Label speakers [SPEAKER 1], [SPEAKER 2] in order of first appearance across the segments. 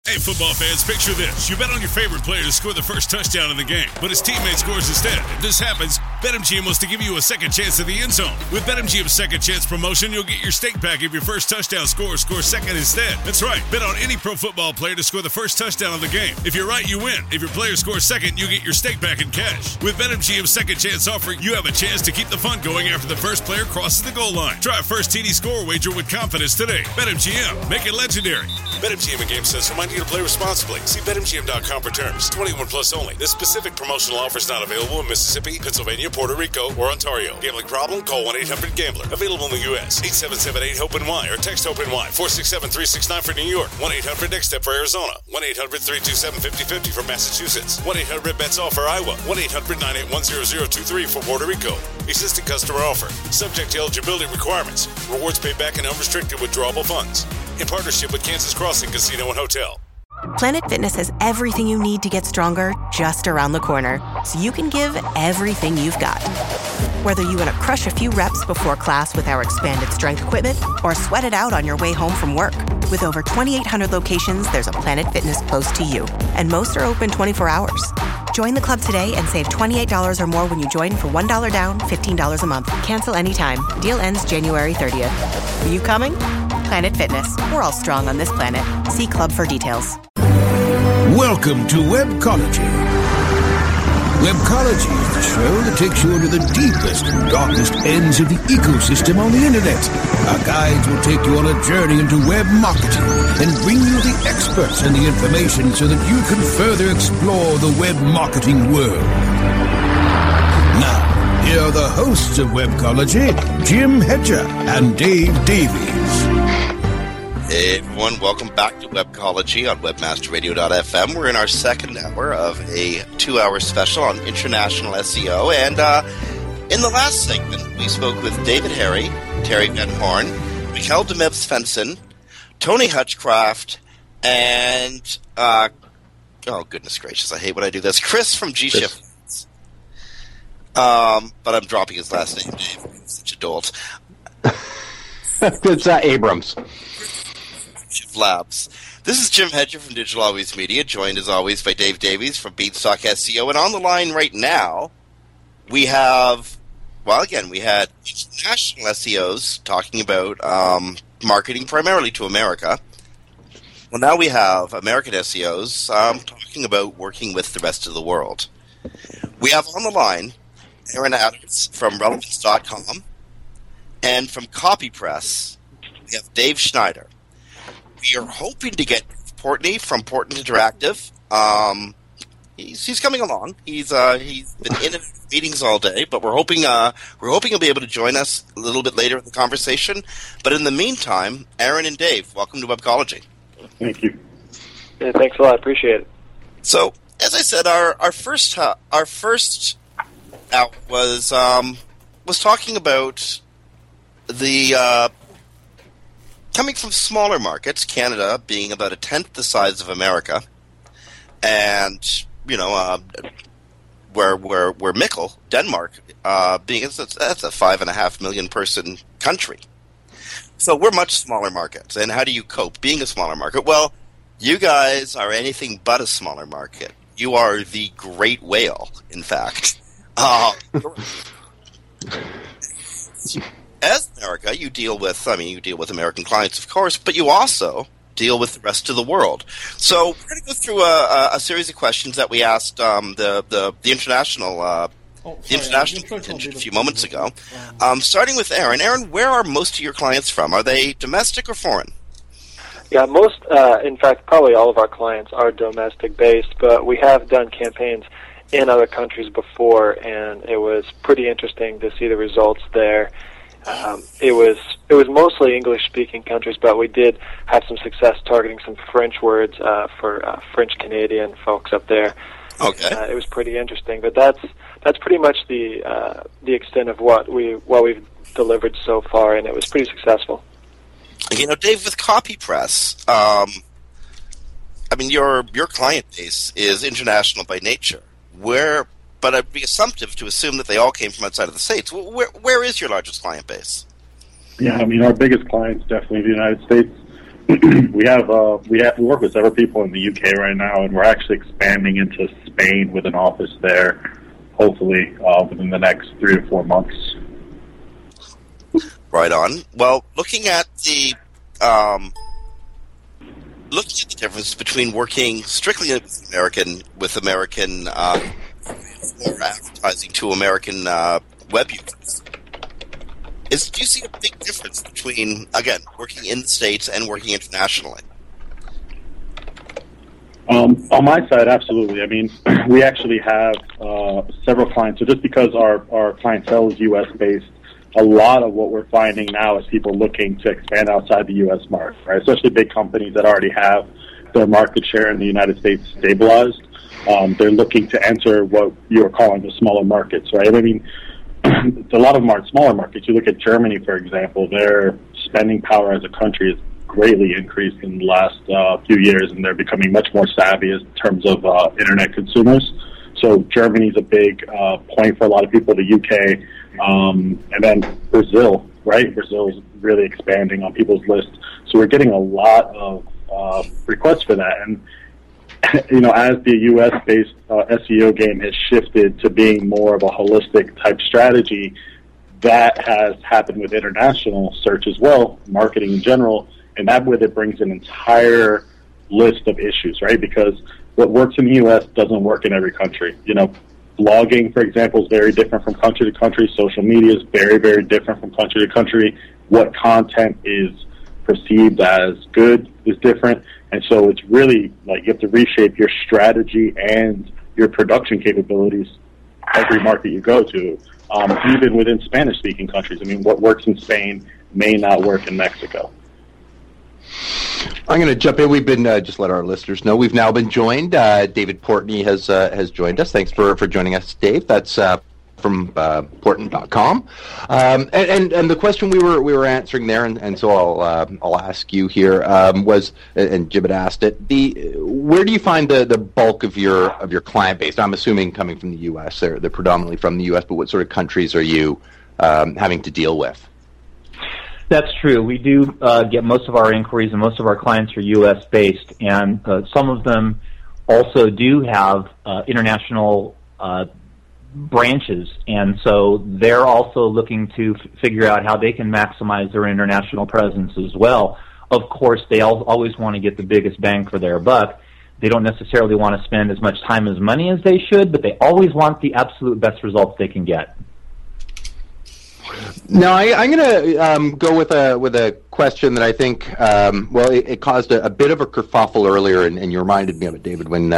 [SPEAKER 1] Hey, football fans, picture this. You bet on your favorite player to score the first touchdown in the game, but his teammate scores instead. If this happens, BetMGM wants to give you a second chance at the end zone. With BetMGM's second chance promotion, you'll get your stake back if your first touchdown scores second instead. That's right. Bet on any pro football player to score the first touchdown of the game. If you're right, you win. If your player scores second, you get your stake back in cash. With BetMGM's second chance offer, you have a chance to keep the fun going after the first player crosses the goal line. Try a first TD score wager with confidence today. BetMGM. Make it legendary. BetMGM and GameSense remind you to play responsibly. See BetMGM.com for terms. 21 plus only. This specific promotional offer is not available in Mississippi, Pennsylvania, Puerto Rico, or Ontario. Gambling problem? Call 1-800-GAMBLER. Available in the U.S. 877-8-HOPE-NY or text HOPE-NY. 467-369 for New York. 1-800-NEXT-STEP for Arizona. 1-800-327-5050 for Massachusetts. 1-800-BETS-ALL for Iowa. 1-800-981-0023 for Puerto Rico. Existing customer offer. Subject to eligibility requirements. Rewards paid back in unrestricted withdrawable funds. In partnership with Kansas Crossing Casino and Hotel.
[SPEAKER 2] Planet Fitness has everything you need to get stronger just around the corner, so you can give everything you've got. Whether you want to crush a few reps before class with our expanded strength equipment or sweat it out on your way home from work. With over 2,800 locations, there's a Planet Fitness close to you, and most are open 24 hours. Join the club today and save $28 or more when you join for $1 down, $15 a month. Cancel anytime. Deal ends January 30th. Are you coming? Planet Fitness. We're all strong on this planet. See club for details.
[SPEAKER 3] Welcome to Webcology. Webcology is the show that takes you into the deepest and darkest ends of the ecosystem on the internet. Our guides will take you on a journey into web marketing and bring you the experts and the information so that you can further explore the web marketing world. Now, here are the hosts of Webcology, Jim Hedger and Dave Davies.
[SPEAKER 4] Hey everyone, welcome back to Webcology on webmasterradio.fm. We're in our second hour of a 2-hour special on international SEO. And in the last segment, we spoke with David Harry, Terry Van Horn, Mikhail Demeb-Svensson, Tony Hutchcraft, and, oh goodness gracious, I hate when I do this, Chris from G-Shift. But I'm dropping his last name, Dave. He's such a dolt.
[SPEAKER 5] It's Abrams.
[SPEAKER 4] Labs. This is Jim Hedger from Digital Always Media, joined as always by Dave Davies from Beanstalk SEO. And on the line right now, we have, well, again, we had international SEOs talking about marketing primarily to America. Well, now we have American SEOs talking about working with the rest of the world. We have on the line Aaron Adams from Relevance.com, and from CopyPress, we have Dave Schneider. We are hoping to get Portney from Portland Interactive. He's coming along. He's been in meetings all day, but we're hoping he'll be able to join us a little bit later in the conversation. But in the meantime, Aaron and Dave, welcome to Webcology.
[SPEAKER 6] Thank you.
[SPEAKER 7] Yeah, thanks a lot. Appreciate it.
[SPEAKER 4] So, as I said, our first out was talking about the coming from smaller markets, Canada being about a tenth the size of America, and where Mikkel, Denmark, being that's a 5.5 million person country. So we're much smaller markets. And how do you cope being a smaller market? Well, you guys are anything but a smaller market. You are the great whale, in fact. As America, you deal with American clients, of course, but you also deal with the rest of the world. So we're going to go through a series of questions that we asked the international contingent a few moments ago. Starting with Aaron. Aaron, where are most of your clients from? Are they domestic or foreign?
[SPEAKER 7] Yeah, most, in fact, probably all of our clients are domestic-based, but we have done campaigns in other countries before, and it was pretty interesting to see the results there. It was mostly English-speaking countries, but we did have some success targeting some French words for French-Canadian folks up there.
[SPEAKER 4] Okay,
[SPEAKER 7] it was pretty interesting, but that's pretty much the extent of what we've delivered so far, and it was pretty successful.
[SPEAKER 4] Dave, with CopyPress, your client base is international by nature. But I'd be assumptive to assume that they all came from outside of the States. Where is your largest client base?
[SPEAKER 6] Yeah, our biggest client's definitely the United States.
[SPEAKER 5] we work with several people in the UK right now, and we're actually expanding into Spain with an office there, hopefully within the next 3 to 4 months.
[SPEAKER 4] Right on. Well, looking at the difference between working strictly with American or advertising to American web users, do you see a big difference between, again, working in the States and working internationally?
[SPEAKER 5] On my side, absolutely. I mean, we actually have several clients. So just because our clientele is U.S.-based, a lot of what we're finding now is people looking to expand outside the U.S. market, right? Especially big companies that already have their market share in the United States stabilized. They're looking to enter what you're calling the smaller markets, right? I mean, a lot of them aren't smaller markets. You look at Germany, for example, their spending power as a country has greatly increased in the last few years, and they're becoming much more savvy in terms of internet consumers. So Germany's a big point for a lot of people, the UK, and then Brazil, right? Brazil is really expanding on people's lists. So we're getting a lot of requests for that. And you know, as the U.S.-based SEO game has shifted to being more of a holistic type strategy, that has happened with international search as well, marketing in general, and that with it brings an entire list of issues, right? Because what works in the U.S. doesn't work in every country. You know, blogging, for example, is very different from country to country. Social media is very, very different from country to country. What content is perceived as good is different. And so it's really like you have to reshape your strategy and your production capabilities every market you go to, even within Spanish-speaking countries. I mean, what works in Spain may not work in Mexico.
[SPEAKER 6] I'm going to jump in. We've been, just let our listeners know, we've now been joined. David Portney has joined us. Thanks for joining us, Dave. That's from Portn.com. And the question we were answering there, and so I'll ask you here, was, and Jim had asked it, where do you find the bulk of your client base? I'm assuming coming from the U.S. They're predominantly from the U.S., but what sort of countries are you having to deal with?
[SPEAKER 8] That's true. We do get most of our inquiries, and most of our clients are U.S.-based, and some of them also do have international branches, and so they're also looking to figure out how they can maximize their international presence as well. Of course, they always want to get the biggest bang for their buck. They don't necessarily want to spend as much time as money as they should, but they always want the absolute best results they can get.
[SPEAKER 6] Now, I'm going to go with a question that I think, it caused a bit of a kerfuffle earlier, and you reminded me of it, David, when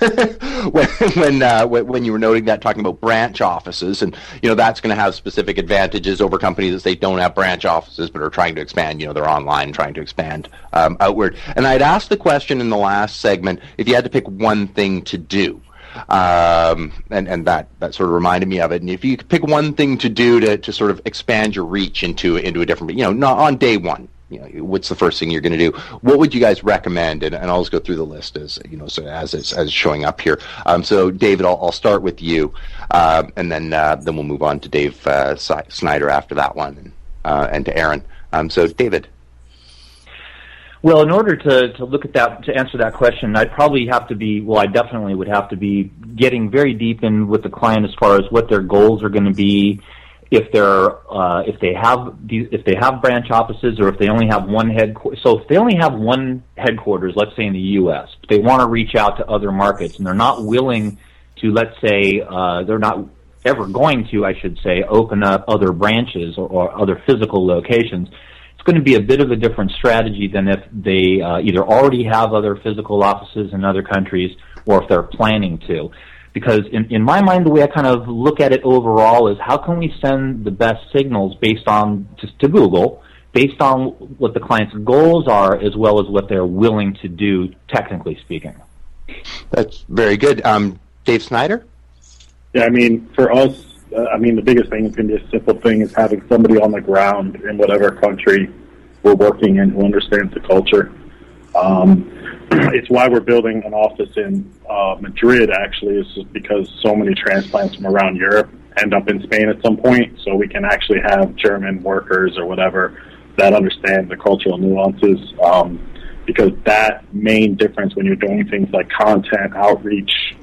[SPEAKER 6] you were noting that, talking about branch offices, and that's going to have specific advantages over companies that say don't have branch offices but are trying to expand. They're online, trying to expand outward. And I'd asked the question in the last segment if you had to pick one thing to do. And that sort of reminded me of it. And if you could pick one thing to do to sort of expand your reach into a different, not on day one, what's the first thing you're going to do? What would you guys recommend? And I'll just go through the list as it's showing up here. So David, I'll start with you, and then we'll move on to Dave Snyder after that one, and to Aaron. So David.
[SPEAKER 8] Well, in order to look at that, to answer that question, I definitely would have to be getting very deep in with the client as far as what their goals are going to be, if they have branch offices, or if they only have one headquarters. So if they only have one headquarters, let's say in the U.S., but they want to reach out to other markets, and they're not willing to, let's say, they're not ever going to, I should say, open up other branches or other physical locations. Going to be a bit of a different strategy than if they either already have other physical offices in other countries, or if they're planning to. Because in my mind, the way I kind of look at it overall is, how can we send the best signals based on, just to Google, based on what the client's goals are, as well as what they're willing to do, technically speaking.
[SPEAKER 6] That's very good. Dave Snyder?
[SPEAKER 5] Yeah, I mean, for us, the biggest thing is going to be a simple thing, is having somebody on the ground in whatever country we're working in who understands the culture. It's why we're building an office in Madrid, actually, is just because so many transplants from around Europe end up in Spain at some point, so we can actually have German workers or whatever that understand the cultural nuances. because that main difference when you're doing things like content, outreach,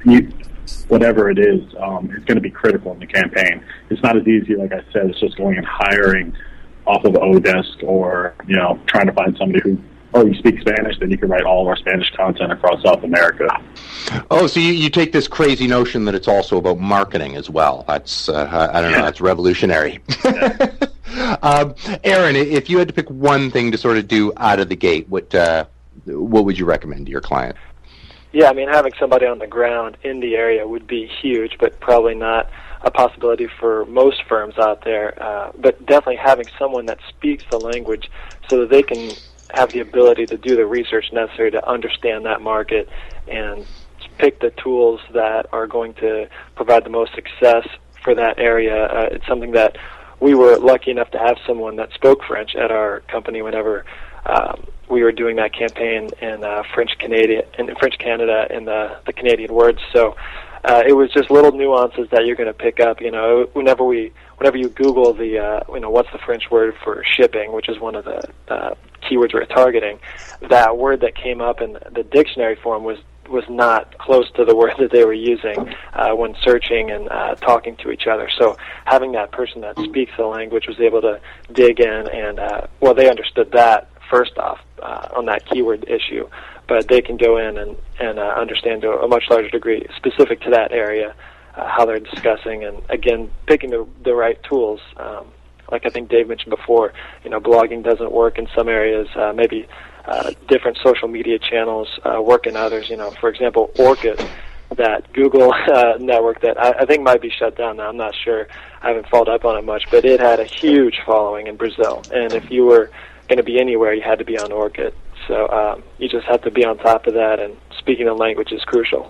[SPEAKER 5] whatever it is going to be critical in the campaign. It's not as easy, like I said, it's just going and hiring off of Odesk or, trying to find somebody who, you speak Spanish, then you can write all of our Spanish content across South America.
[SPEAKER 6] Oh, so you take this crazy notion that it's also about marketing as well. That's, I don't know, that's revolutionary. Yeah. Aaron, if you had to pick one thing to sort of do out of the gate, what would you recommend to your client?
[SPEAKER 7] Yeah, I mean, having somebody on the ground in the area would be huge, but probably not a possibility for most firms out there. But definitely having someone that speaks the language so that they can have the ability to do the research necessary to understand that market and pick the tools that are going to provide the most success for that area. It's something that we were lucky enough to have someone that spoke French at our company whenever we were doing that campaign in French Canada in the Canadian words. So it was just little nuances that you're going to pick up. Whenever you Google the what's the French word for shipping, which is one of the keywords we're targeting, that word that came up in the dictionary form was not close to the word that they were using when searching and talking to each other. So having that person that speaks the language was able to dig in and they understood that first off on that keyword issue, but they can go in and understand to a much larger degree specific to that area how they're discussing, and again picking the right tools. Like I think Dave mentioned before, blogging doesn't work in some areas. Maybe different social media channels work in others. For example, Orkut, that Google network that I think might be shut down now. I'm not sure. I haven't followed up on it much, but it had a huge following in Brazil. And if you were going to be anywhere, you had to be on Orkut. So you just have to be on top of that, and speaking the language is crucial.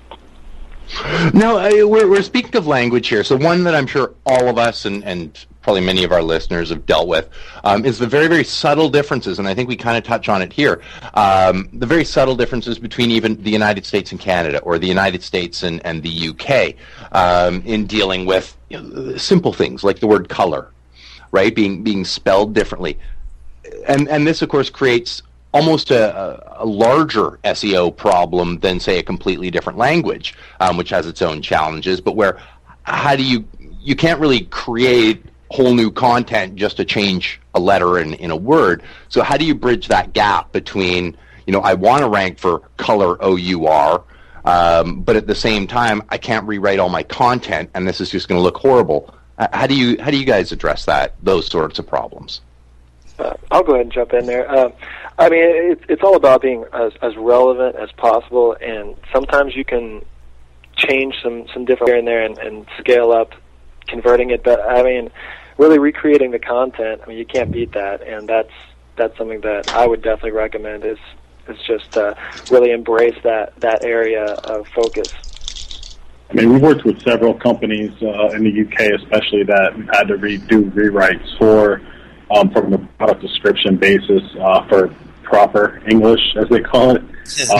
[SPEAKER 6] Now, we're speaking of language here, so one that I'm sure all of us and probably many of our listeners have dealt with is the very, very subtle differences, and I think we kind of touch on it here, the very subtle differences between even the United States and Canada, or the United States and the UK, in dealing with simple things like the word color, right, being spelled differently. And this, of course, creates almost a larger SEO problem than, say, a completely different language, which has its own challenges, but where you can't really create whole new content just to change a letter in a word. So how do you bridge that gap between, I want to rank for color OUR, but at the same time, I can't rewrite all my content, and this is just going to look horrible. How do you guys address those sorts of problems?
[SPEAKER 7] I'll go ahead and jump in there. I mean, it's all about being as relevant as possible, and sometimes you can change some different here and there and scale up, converting it. But I mean, really recreating the content, I mean, you can't beat that, and that's something that I would definitely recommend is just really embrace that area of focus.
[SPEAKER 5] I mean, we've worked with several companies in the UK, especially, that we've had to do rewrites for. From the product description basis for proper English, as they call it.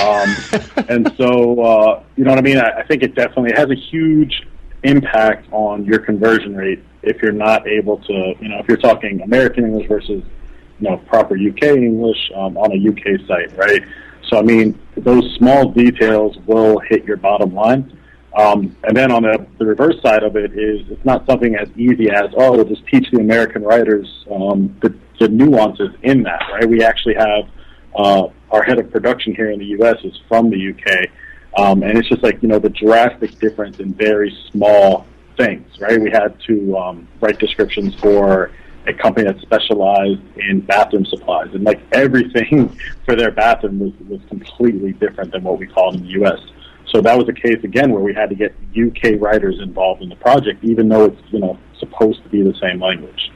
[SPEAKER 5] And so, you know what I mean? I think it definitely has a huge impact on your conversion rate if you're not able to, if you're talking American English versus, proper UK English on a UK site, right? So, I mean, those small details will hit your bottom line. And then on the reverse side of it is it's not something as easy as, we'll just teach the American writers the nuances in that, right? We actually have our head of production here in the U.S. is from the UK, and it's just like, the drastic difference in very small things, right? We had to write descriptions for a company that specialized in bathroom supplies, and like everything for their bathroom was completely different than what we called in the U.S. So that was a case, again, where we had to get UK writers involved in the project, even though it's, supposed to be the same language.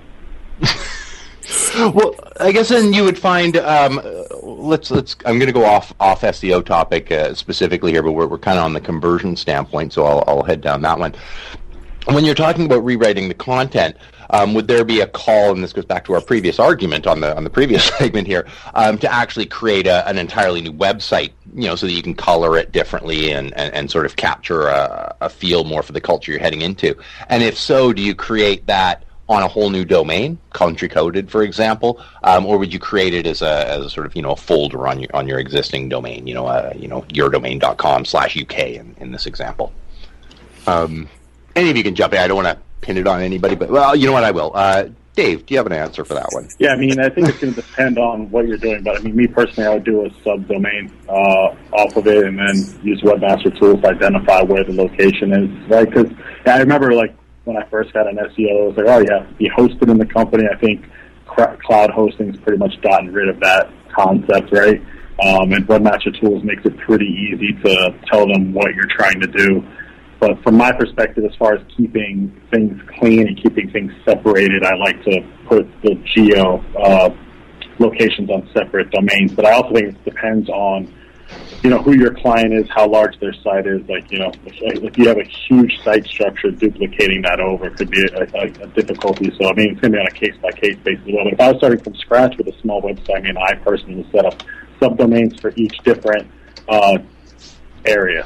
[SPEAKER 6] Well, I guess then you would find, let's. I'm going to go off SEO topic specifically here, but we're kind of on the conversion standpoint, so I'll head down that one. When you're talking about rewriting the content, would there be a call, and this goes back to our previous argument on the previous segment here, to actually create an entirely new website, so that you can color it differently and sort of capture a feel more for the culture you're heading into? And if so, do you create that on a whole new domain, country coded, for example, or would you create it as a sort of a folder on your existing domain, yourdomain.com/UK in this example? Any of you can jump in. I don't want to pin it on anybody, but well, you know what, I will. Dave, do you have an answer for that one?
[SPEAKER 5] Yeah, I mean, I think it's going to depend on what you're doing, but I mean, me personally, I would do a subdomain off of it and then use Webmaster Tools to identify where the location is, right? Because I remember, like, when I first got an SEO, it was like, oh, you have to be hosted in the company. I think cloud hosting's pretty much gotten rid of that concept, right? And Webmaster Tools makes it pretty easy to tell them what you're trying to do. But from my perspective, as far as keeping things clean and keeping things separated, I like to put the geo locations on separate domains. But I also think it depends on, who your client is, how large their site is. Like, if you have a huge site structure, duplicating that over could be a difficulty. So, I mean, it's going to be on a case-by-case basis as well. But if I was starting from scratch with a small website, I mean, I personally would set up subdomains for each different area.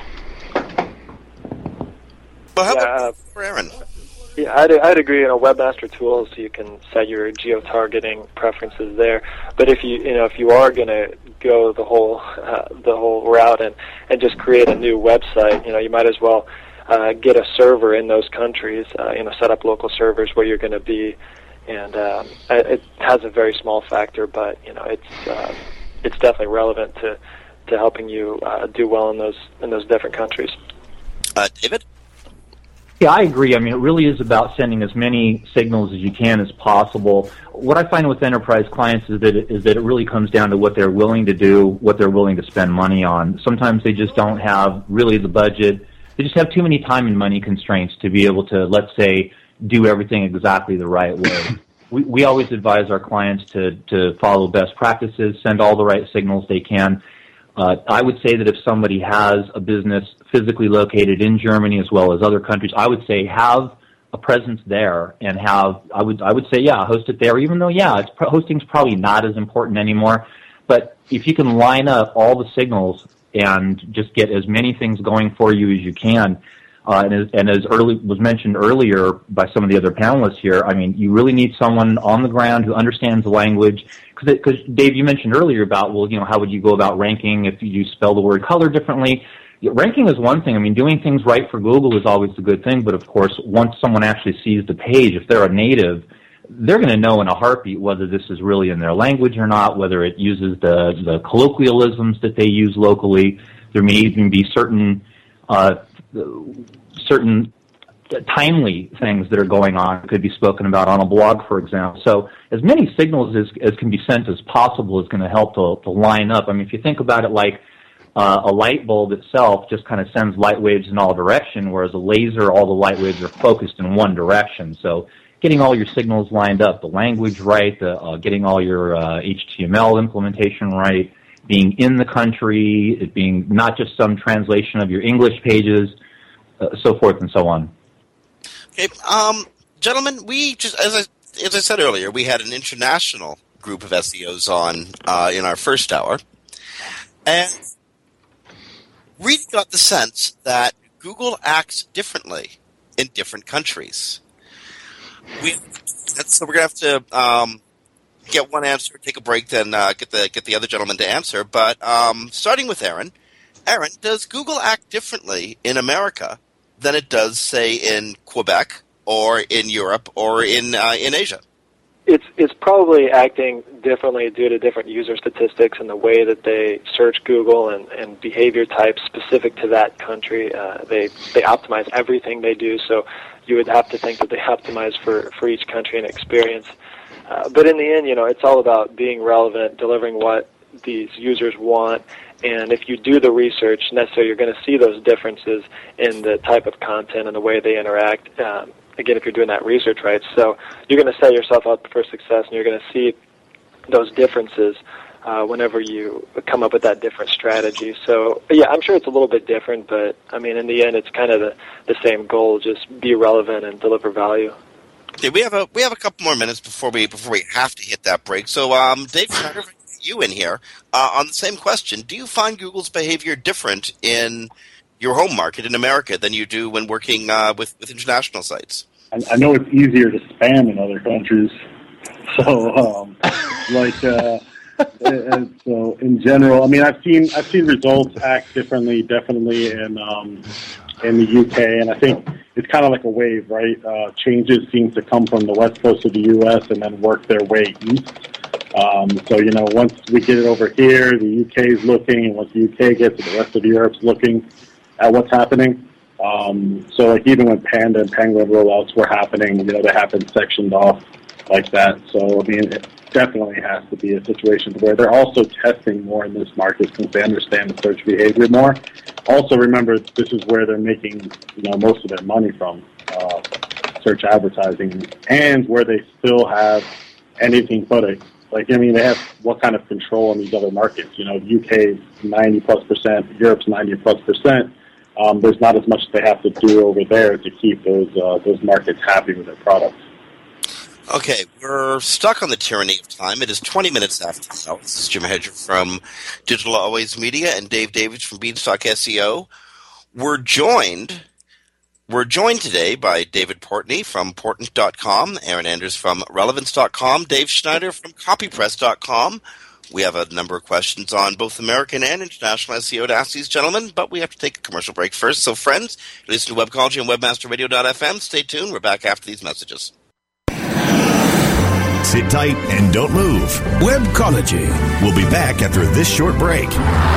[SPEAKER 4] Well, how about for Aaron?
[SPEAKER 7] Yeah, I'd agree. Webmaster Tools, you can set your geo-targeting preferences there. But if you are going to go the whole route and just create a new website, you might as well get a server in those countries. Set up local servers where you're going to be, and it has a very small factor, but it's definitely relevant to helping you do well in those different countries.
[SPEAKER 4] David?
[SPEAKER 8] Yeah, I agree. I mean, it really is about sending as many signals as you can as possible. What I find with enterprise clients is that it really comes down to what they're willing to do, what they're willing to spend money on. Sometimes they just don't have really the budget. They just have too many time and money constraints to be able to, let's say, do everything exactly the right way. We always advise our clients to follow best practices, send all the right signals they can. I would say that if somebody has a business physically located in Germany as well as other countries, I would say have a presence there and I would say, host it there, even though, hosting's probably not as important anymore. But if you can line up all the signals and just get as many things going for you as you can, and as was mentioned earlier by some of the other panelists here, I mean, you really need someone on the ground who understands the language. Because Dave, you mentioned earlier about, how would you go about ranking if you spell the word color differently? Ranking is one thing. I mean, doing things right for Google is always a good thing. But of course, once someone actually sees the page, if they're a native, they're going to know in a heartbeat whether this is really in their language or not, whether it uses the colloquialisms that they use locally. There may even be certain timely things that are going on could be spoken about on a blog, for example. So as many signals as can be sent as possible is going to help to line up. I mean, if you think about it like a light bulb itself just kind of sends light waves in all directions, whereas a laser, all the light waves are focused in one direction. So getting all your signals lined up, the language right, getting all your HTML implementation right, being in the country, it being not just some translation of your English pages, so forth and so on.
[SPEAKER 4] Okay, gentlemen, we just, as I said earlier, we had an international group of SEOs on in our first hour, and really got the sense that Google acts differently in different countries. So we're going to have to get one answer, take a break, then get the other gentleman to answer. But starting with Aaron, does Google act differently in America than it does, say, in Quebec or in Europe or in Asia?
[SPEAKER 7] It's probably acting differently due to different user statistics and the way that they search Google and behavior types specific to that country. They optimize everything they do, so you would have to think that they optimize for each country and experience. But in the end, it's all about being relevant, delivering what these users want, and if you do the research necessary, you're going to see those differences in the type of content and the way they interact. Again, if you're doing that research right. So you're going to set yourself up for success, and you're going to see those differences whenever you come up with that different strategy. So, yeah, I'm sure it's a little bit different, but, I mean, in the end, it's kind of the same goal, just be relevant and deliver value.
[SPEAKER 4] Okay, we have a couple more minutes before we have to hit that break. So, Dave Schneider, you in here on the same question. Do you find Google's behavior different in your home market in America than you do when working with international sites?
[SPEAKER 5] I know it's easier to spam in other countries. So, and so in general, I mean, I've seen results act differently, definitely in the UK, and I think it's kind of like a wave, right? Changes seem to come from the west coast of the US and then work their way east. So, once we get it over here, the UK is looking, and once the UK gets it, the rest of Europe's looking at what's happening. So, like, even when Panda and Penguin rollouts were happening, they happened sectioned off like that. So, I mean, it definitely has to be a situation where they're also testing more in this market since they understand the search behavior more. Also, remember, this is where they're making, most of their money from, search advertising, and where they still have anything but they have what kind of control in these other markets. The UK is 90+%, Europe's 90+%. There's not as much they have to do over there to keep those markets happy with their products.
[SPEAKER 4] Okay, we're stuck on the tyranny of time. It is 20 minutes after the hour. This is Jim Hedger from Digital Always Media and Dave Davies from Beanstalk SEO. We're joined today by David Portney from Portent.com, Aaron Anders from Relevance.com, Dave Schneider from CopyPress.com. We have a number of questions on both American and international SEO to ask these gentlemen, but we have to take a commercial break first. So, friends, listen to Webcology and WebmasterRadio.fm. Stay tuned. We're back after these messages.
[SPEAKER 9] Sit tight and don't move.
[SPEAKER 3] Webcology.
[SPEAKER 9] We'll be back after this short break.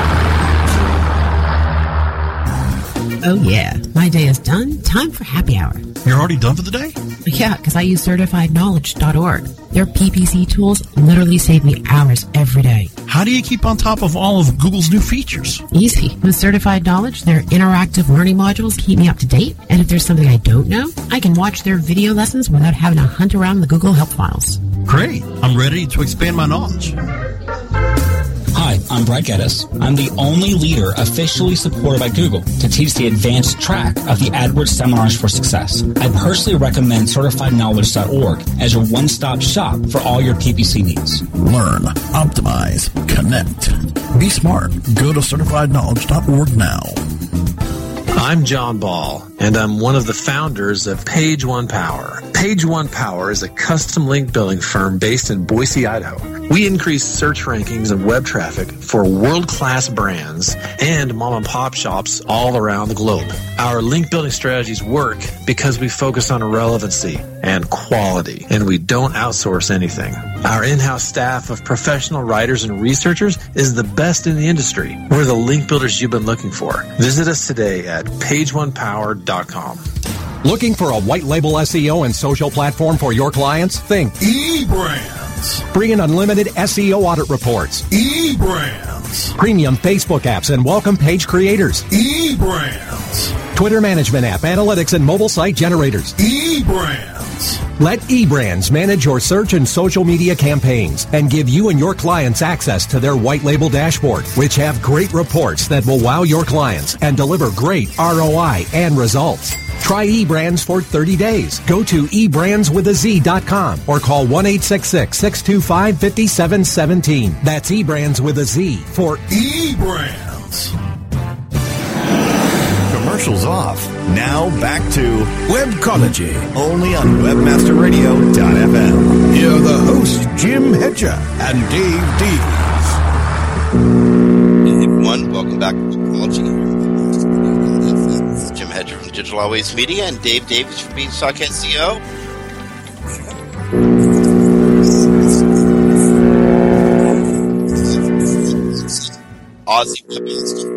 [SPEAKER 10] Oh, yeah. My day is done. Time for happy hour.
[SPEAKER 11] You're already done for the day?
[SPEAKER 10] Yeah, because I use CertifiedKnowledge.org. Their PPC tools literally save me hours every day.
[SPEAKER 11] How do you keep on top of all of Google's new features?
[SPEAKER 10] Easy. With Certified Knowledge, their interactive learning modules keep me up to date. And if there's something I don't know, I can watch their video lessons without having to hunt around the Google Help files.
[SPEAKER 11] Great. I'm ready to expand my knowledge.
[SPEAKER 12] Hi, I'm Brad Geddes. I'm the only leader officially supported by Google to teach the advanced track of the AdWords Seminars for Success. I personally recommend CertifiedKnowledge.org as your one-stop shop for all your PPC needs.
[SPEAKER 11] Learn, optimize, connect. Be smart. Go to CertifiedKnowledge.org now.
[SPEAKER 13] I'm John Ball, and I'm one of the founders of Page One Power. Page One Power is a custom link building firm based in Boise, Idaho. We increase search rankings and web traffic for world-class brands and mom-and-pop shops all around the globe. Our link building strategies work because we focus on relevancy and quality, and we don't outsource anything. Our in-house staff of professional writers and researchers is the best in the industry. We're the link builders you've been looking for. Visit us today at pageonepower.com.
[SPEAKER 14] Looking for a white label SEO and social platform for your clients? Think
[SPEAKER 11] eBrand.
[SPEAKER 14] Free and unlimited SEO audit reports.
[SPEAKER 11] eBrands.
[SPEAKER 14] Premium Facebook apps and welcome page creators.
[SPEAKER 11] eBrands.
[SPEAKER 14] Twitter management app, analytics, and mobile site generators.
[SPEAKER 11] eBrands.
[SPEAKER 14] Let eBrands manage your search and social media campaigns and give you and your clients access to their white label dashboard, which have great reports that will wow your clients and deliver great ROI and results. Try eBrands for 30 days. Go to eBrandsWithAZ.com or call 1-866-625-5717. That's eBrands with a Z for
[SPEAKER 11] eBrands.
[SPEAKER 9] Commercials off. Now back to
[SPEAKER 3] Webcology.
[SPEAKER 9] Only on WebmasterRadio.fm.
[SPEAKER 3] Here are the hosts, Jim Hedger and Dave Davies.
[SPEAKER 4] Hey everyone, welcome back to Webcology. This is Jim Hedger from Digital Always Media and Dave Davies from Beanstalk SEO. Aussie Webmaster.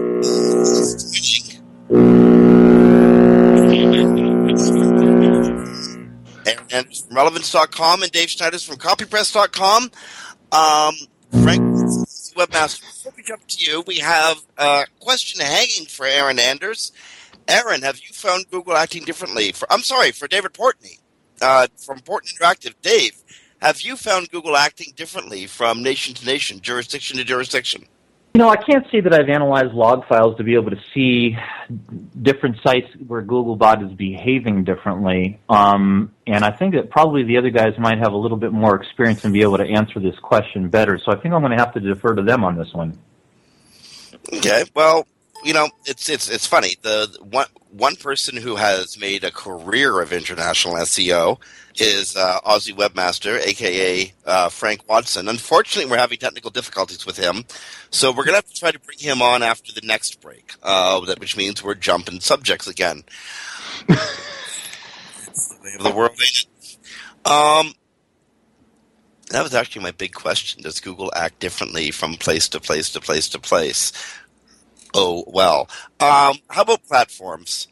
[SPEAKER 4] Aaron Anders from Relevance.com and Dave Schneider from CopyPress.com. Frank, Webmaster, before we jump to you, we have a question hanging for Aaron Anders. Aaron, have you found Google acting differently? For David Portney from Portent Interactive. Dave, have you found Google acting differently from nation to nation, jurisdiction to jurisdiction?
[SPEAKER 8] I can't say that I've analyzed log files to be able to see different sites where Googlebot is behaving differently. And I think that probably the other guys might have a little bit more experience and be able to answer this question better. So I think I'm going to have to defer to them on this one.
[SPEAKER 4] Okay. Well, it's funny. The one person who has made a career of international SEO is Aussie Webmaster, a.k.a. Frank Watson. Unfortunately, we're having technical difficulties with him, so we're going to have to try to bring him on after the next break, which means we're jumping subjects again. It's the way of the world, ain't it? That was actually my big question. Does Google act differently from place to place to place to place? Oh, well. How about platforms?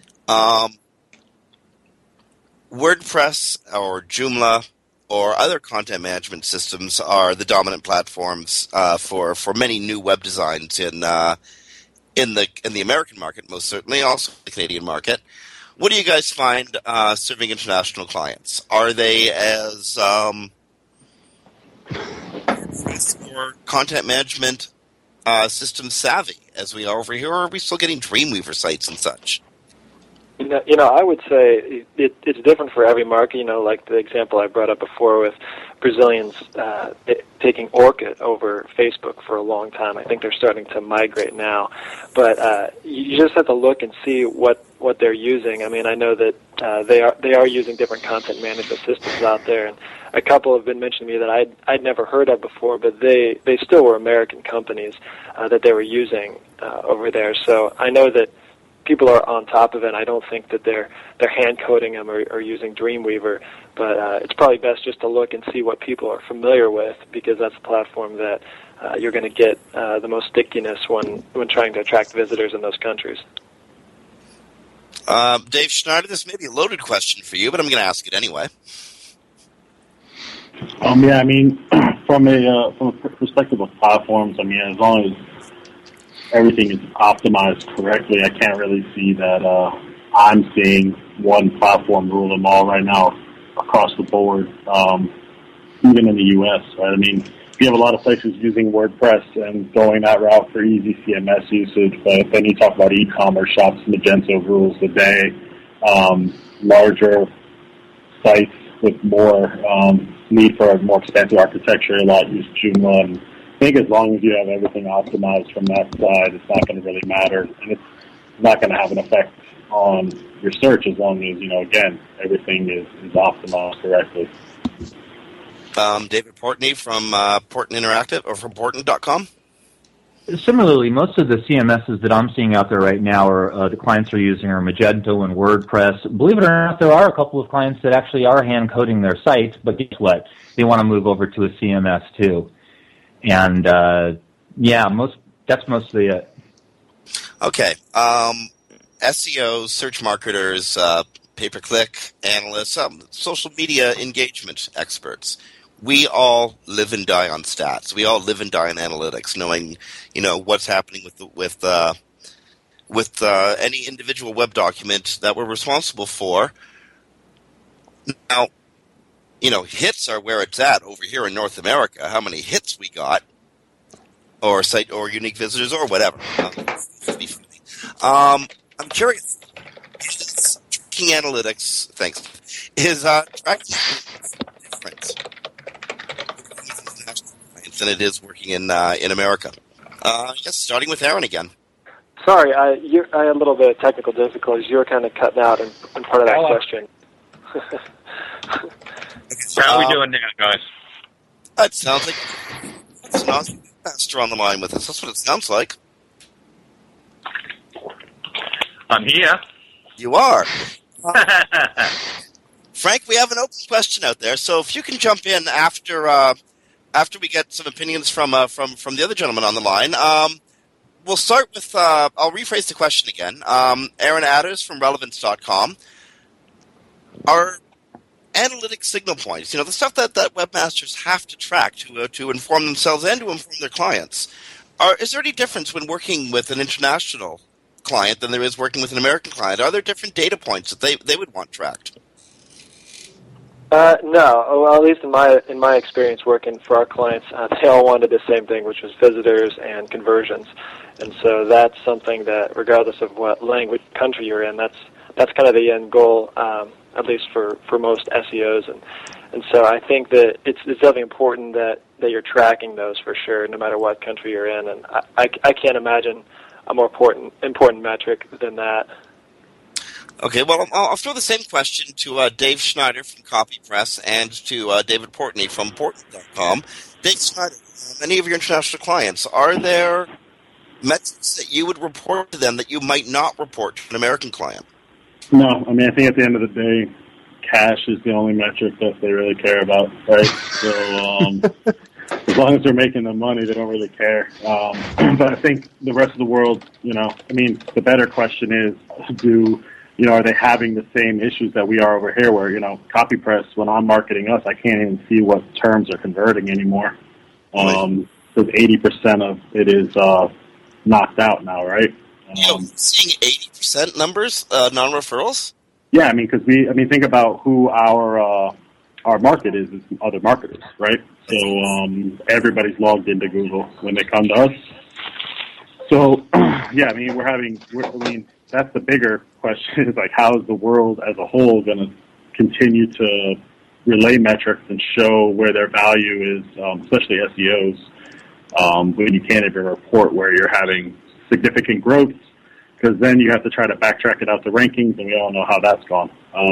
[SPEAKER 4] WordPress or Joomla or other content management systems are the dominant platforms for many new web designs in the American market, most certainly, also the Canadian market. What do you guys find serving international clients? Are they as or content management system savvy as we are over here, or are we still getting Dreamweaver sites and such?
[SPEAKER 7] I would say it's different for every market. Like the example I brought up before with Brazilians taking Orkut over Facebook for a long time. I think they're starting to migrate now. But you just have to look and see what they're using. I mean, I know that they are using different content management systems out there, and a couple have been mentioned to me that I'd never heard of before, but they still were American companies that they were using over there. So I know that people are on top of it. I don't think that they're hand coding them or using Dreamweaver, but it's probably best just to look and see what people are familiar with, because that's a platform that you're going to get the most stickiness when trying to attract visitors in those countries.
[SPEAKER 4] Dave Schneider, this may be a loaded question for you, but I'm going to ask it anyway.
[SPEAKER 5] Yeah, I mean, from a perspective of platforms, I mean, as long as everything is optimized correctly, I can't really see that I'm seeing one platform rule them all right now across the board, even in the U.S., right? I mean, you have a lot of places using WordPress and going that route for easy CMS usage, but then you talk about e-commerce shops, Magento rules the day, larger sites with more need for a more expansive architecture, a lot use Joomla, and I think as long as you have everything optimized from that side, it's not going to really matter, and it's not going to have an effect on your search as long as, again, everything is optimized correctly.
[SPEAKER 4] David Portney from Portn Interactive, or from Portn.com?
[SPEAKER 8] Similarly, most of the CMSs that I'm seeing out there right now are the clients are using are Magento and WordPress. Believe it or not, there are a couple of clients that actually are hand coding their site, but guess what? They want to move over to a CMS too. And that's mostly it.
[SPEAKER 4] Okay. SEOs, search marketers, pay-per-click analysts, social media engagement experts. We all live and die on stats. We all live and die on analytics, knowing, what's happening with any individual web document that we're responsible for. Now, hits are where it's at over here in North America. How many hits we got, or site or unique visitors or whatever. I'm curious. Is tracking analytics, is tracking different than it is working in America? I guess starting with Aaron again.
[SPEAKER 7] Sorry, I had a little bit of technical difficulties. You were kind of cutting out in part of that question.
[SPEAKER 15] How are we doing now, guys?
[SPEAKER 4] It sounds like it's an Aussie Webmaster on the line with us. That's what it sounds like.
[SPEAKER 15] I'm here.
[SPEAKER 4] You are. Frank, we have an open question out there, so if you can jump in after we get some opinions from the other gentleman on the line. We'll start with, I'll rephrase the question again. Aaron Adders from Relevance.com. Are analytic signal points, the stuff that webmasters have to track to inform themselves and to inform their clients, is there any difference when working with an international client than there is working with an American client? Are there different data points that they would want tracked?
[SPEAKER 7] No. Well, at least in my experience working for our clients, they all wanted the same thing, which was visitors and conversions. And so that's something that, regardless of what language country you're in, that's kind of the end goal, at least for most SEOs. And so I think that it's definitely important that you're tracking those for sure, no matter what country you're in. And I can't imagine a more important metric than that.
[SPEAKER 4] Okay, well, I'll throw the same question to Dave Schneider from CopyPress and to David Portney from Portney.com. Dave Schneider, many of your international clients, are there metrics that you would report to them that you might not report to an American client?
[SPEAKER 5] No, I mean, I think at the end of the day, cash is the only metric that they really care about, right? So as long as they're making the money, they don't really care. But I think the rest of the world, I mean, the better question is, are they having the same issues that we are over here where, CopyPress, when I'm marketing us, I can't even see what terms are converting anymore. Because 80% of it is knocked out now, right?
[SPEAKER 4] Seeing 80% numbers, non-referrals?
[SPEAKER 5] Yeah, I mean, because think about who our market is other marketers, right? So everybody's logged into Google when they come to us. So, yeah, I mean, that's the bigger question is like, how is the world as a whole going to continue to relay metrics and show where their value is, especially SEOs, when you can't even report where you're having significant growth, because then you have to try to backtrack it out to rankings, and we all know how that's gone.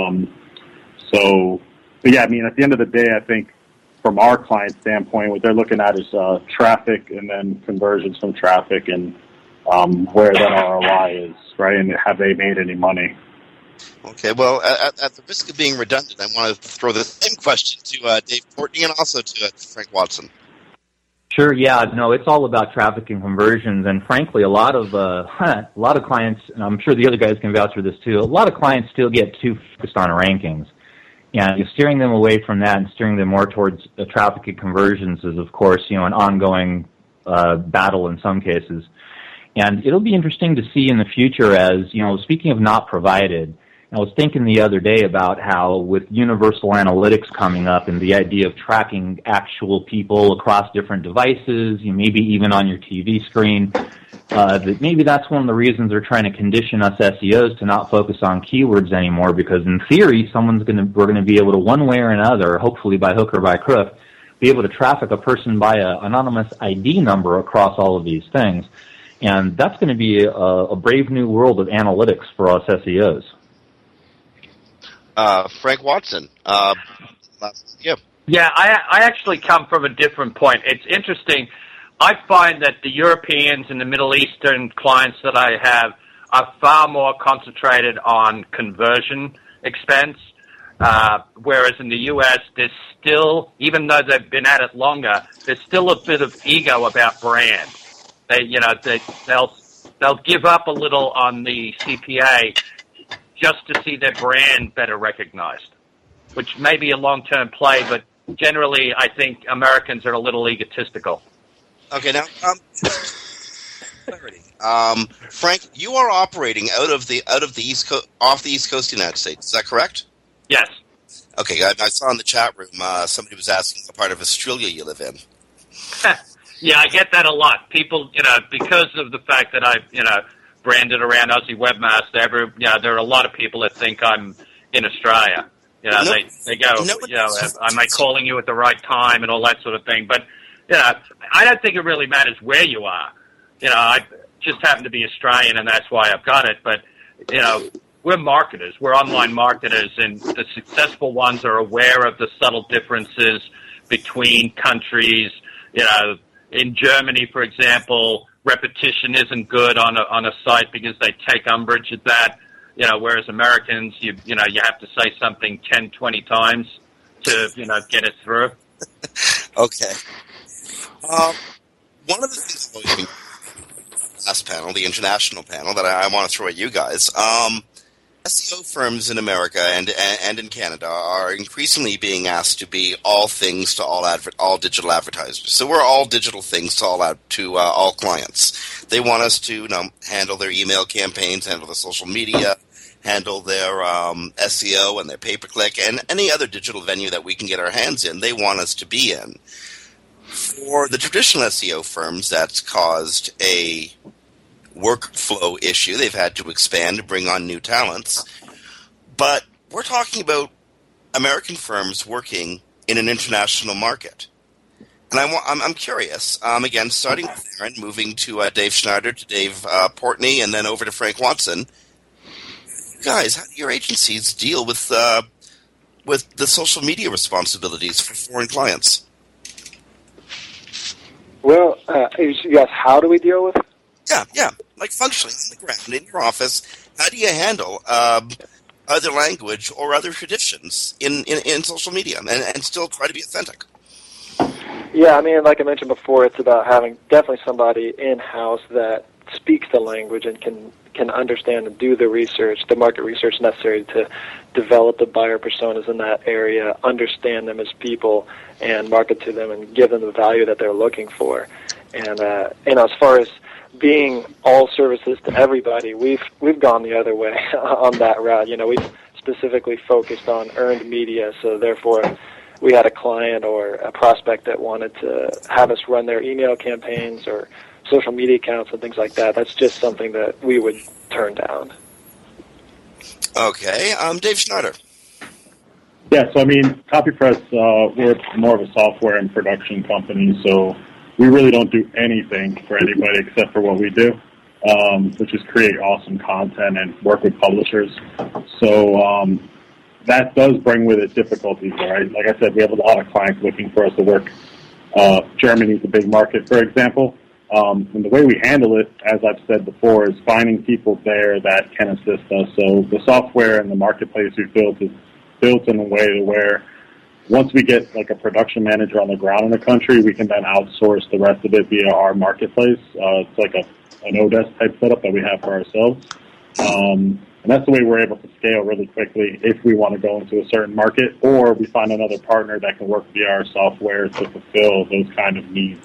[SPEAKER 5] But yeah, I mean, at the end of the day, I think from our client standpoint, what they're looking at is traffic and then conversions from traffic and where that ROI is, right? And have they made any money?
[SPEAKER 4] Okay, well, at the risk of being redundant, I want to throw the same question to Dave Portney and also to Frank Watson.
[SPEAKER 8] Sure. Yeah. No, it's all about traffic and conversions, and frankly, a lot of clients, and I'm sure the other guys can vouch for this too. A lot of clients still get too focused on rankings, and steering them away from that and steering them more towards traffic and conversions is, of course, an ongoing battle in some cases. And it'll be interesting to see in the future as, speaking of not provided, I was thinking the other day about how with universal analytics coming up and the idea of tracking actual people across different devices, maybe even on your TV screen, that maybe that's one of the reasons they're trying to condition us SEOs to not focus on keywords anymore, because in theory, we're going to be able to, one way or another, hopefully by hook or by crook, be able to traffic a person by an anonymous ID number across all of these things. And that's going to be a brave new world of analytics for us SEOs.
[SPEAKER 4] Frank Watson.
[SPEAKER 16] Yeah, I actually come from a different point. It's interesting. I find that the Europeans and the Middle Eastern clients that I have are far more concentrated on conversion expense, whereas in the U.S., there's still, even though they've been at it longer, there's still a bit of ego about brand. They'll give up a little on the CPA just to see their brand better recognized, which may be a long-term play, but generally I think Americans are a little egotistical.
[SPEAKER 4] Okay, now, Frank, you are operating off the East Coast of the United States. Is that correct?
[SPEAKER 16] Yes.
[SPEAKER 4] Okay, I saw in the chat room somebody was asking what part of Australia you live in.
[SPEAKER 16] Yeah, I get that a lot. People, because of the fact that I've, branded around Aussie Webmaster, there are a lot of people that think I'm in Australia. They go, am I calling you at the right time and all that sort of thing. But, I don't think it really matters where you are. I just happen to be Australian and that's why I've got it. But, we're marketers. We're online marketers, and the successful ones are aware of the subtle differences between countries. In Germany, for example, repetition isn't good on a site because they take umbrage at that. Whereas Americans, you have to say something 10, 20 times to, get it through.
[SPEAKER 4] Okay. One of the things last panel, the international panel, that I want to throw at you guys, SEO firms in America and in Canada are increasingly being asked to be all things to all digital advertisers. So we're all digital things to all clients. They want us to handle their email campaigns, handle the social media, handle their SEO and their pay-per-click, and any other digital venue that we can get our hands in. They want us to be in. For the traditional SEO firms, that's caused a workflow issue. They've had to expand to bring on new talents. But we're talking about American firms working in an international market. And I'm curious. Again, starting with Aaron, moving to Dave Schneider, to Dave Portney, and then over to Frank Watson. You guys, how do your agencies deal with the social media responsibilities for foreign clients?
[SPEAKER 7] Well, yes, how do we deal with it?
[SPEAKER 4] Yeah. Like functionally on the ground in your office, how do you handle other language or other traditions in social media and still try to be authentic?
[SPEAKER 7] Yeah, I mean, like I mentioned before, it's about having definitely somebody in-house that speaks the language and can understand and do the research, the market research necessary to develop the buyer personas in that area, understand them as people, and market to them and give them the value that they're looking for. And as far as being all services to everybody, we've gone the other way on that route. We've specifically focused on earned media, so therefore we had a client or a prospect that wanted to have us run their email campaigns or social media accounts and things like that. That's just something that we would turn down.
[SPEAKER 4] Okay. Dave Schneider.
[SPEAKER 5] Yeah, so I mean, CopyPress, we're more of a software and production company, so we really don't do anything for anybody except for what we do, which is create awesome content and work with publishers. So that does bring with it difficulties, right? Like I said, we have a lot of clients looking for us to work. Germany's a big market, for example. And the way we handle it, as I've said before, is finding people there that can assist us. So the software and the marketplace we've built is built in a way where once we get like a production manager on the ground in the country, we can then outsource the rest of it via our marketplace. It's like an Odesk type setup that we have for ourselves. And that's the way we're able to scale really quickly if we want to go into a certain market, or we find another partner that can work via our software to fulfill those kind of needs.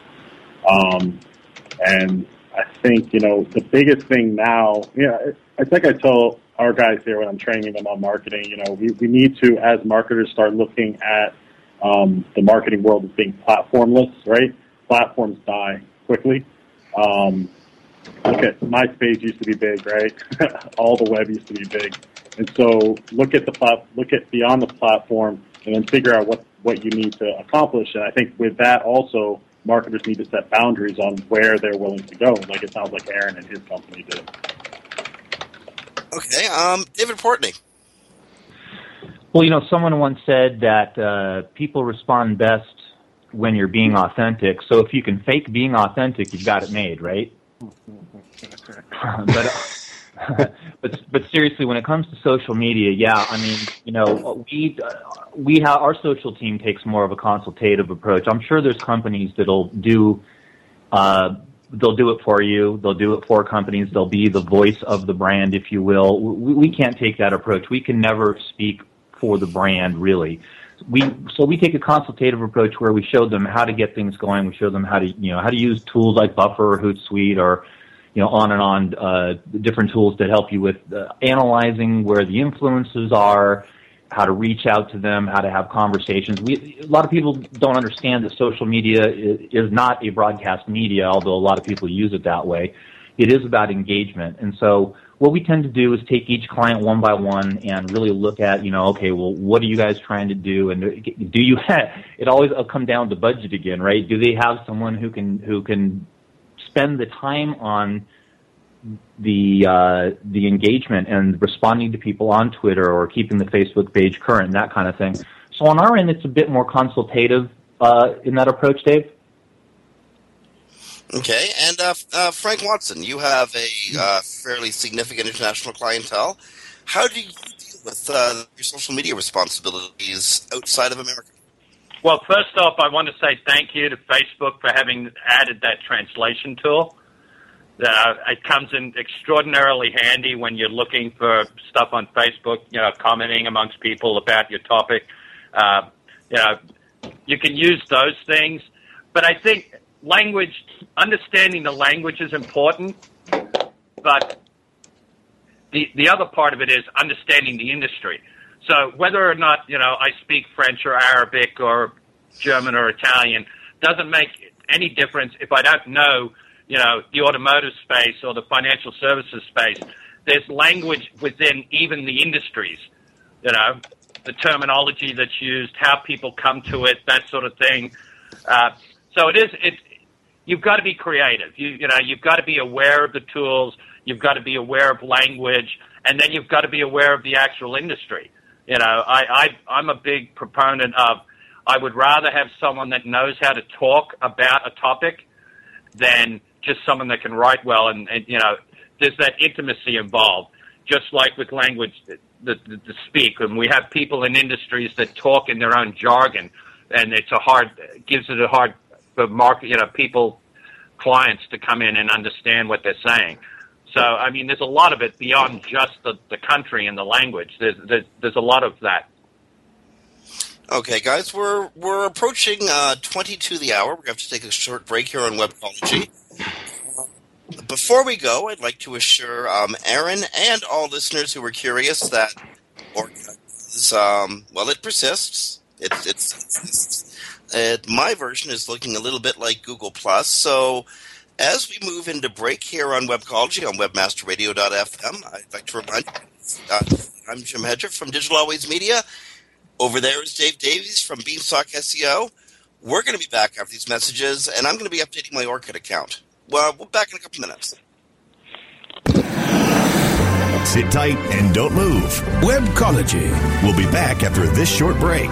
[SPEAKER 5] And I think, the biggest thing now, it's like I tell our guys here when I'm training them on marketing, we need to, as marketers, start looking at the marketing world as being platformless, right? Platforms die quickly. Look at MySpace used to be big, right? All the web used to be big. And so look at beyond the platform and then figure out what you need to accomplish. And I think with that also, marketers need to set boundaries on where they're willing to go, like it sounds like Aaron and his company did.
[SPEAKER 4] Okay, David Portney.
[SPEAKER 8] Well, someone once said that people respond best when you're being authentic. So if you can fake being authentic, you've got it made, right? But seriously, when it comes to social media, yeah, I mean, we have our social team takes more of a consultative approach. I'm sure there's companies that'll do they'll do it for you. They'll do it for companies. They'll be the voice of the brand, if you will. We can't take that approach. We can never speak for the brand, really. So we take a consultative approach where we show them how to get things going. We show them how to use tools like Buffer or Hootsuite or on and on, different tools that help you with analyzing where the influences are, how to reach out to them, how to have conversations. A lot of people don't understand that social media is not a broadcast media, although a lot of people use it that way. It is about engagement. And so what we tend to do is take each client one by one and really look at, okay, well, what are you guys trying to do? And do you it always come down to budget again, right? Do they have someone who can spend the time on the engagement and responding to people on Twitter or keeping the Facebook page current and that kind of thing? So on our end, it's a bit more consultative in that approach, Dave.
[SPEAKER 4] Okay, and Frank Watson, you have a fairly significant international clientele. How do you deal with your social media responsibilities outside of America?
[SPEAKER 16] Well, first off, I want to say thank you to Facebook for having added that translation tool. It comes in extraordinarily handy when you're looking for stuff on Facebook, commenting amongst people about your topic. You can use those things, but I think understanding the language is important, but the other part of it is understanding the industry. So whether or not, I speak French or Arabic or German or Italian doesn't make any difference if I don't know, the automotive space or the financial services space. There's language within even the industries, the terminology that's used, how people come to it, that sort of thing. So you've got to be creative. You've got to be aware of the tools. You've got to be aware of language, and then you've got to be aware of the actual industry. I'm a big proponent of, I would rather have someone that knows how to talk about a topic than just someone that can write well. And there's that intimacy involved, just like with language, the speak. And we have people in industries that talk in their own jargon, and gives it a hard for clients to come in and understand what they're saying. So, I mean, there's a lot of it beyond just the country and the language. There's a lot of that.
[SPEAKER 4] Okay, guys, we're approaching 20 to the hour. We're going to have to take a short break here on Webcology. Before we go, I'd like to assure Aaron and all listeners who are curious that it persists. My version is looking a little bit like Google+. So as we move into break here on Webcology on webmasterradio.fm, I'd like to remind you, I'm Jim Hedger from Digital Always Media. Over there is Dave Davies from Beanstalk SEO. We're going to be back after these messages, and I'm going to be updating my Orchid account. Well, we'll be back in a couple minutes.
[SPEAKER 9] Sit tight and don't move.
[SPEAKER 3] Webcology.
[SPEAKER 9] We'll be back after this short break.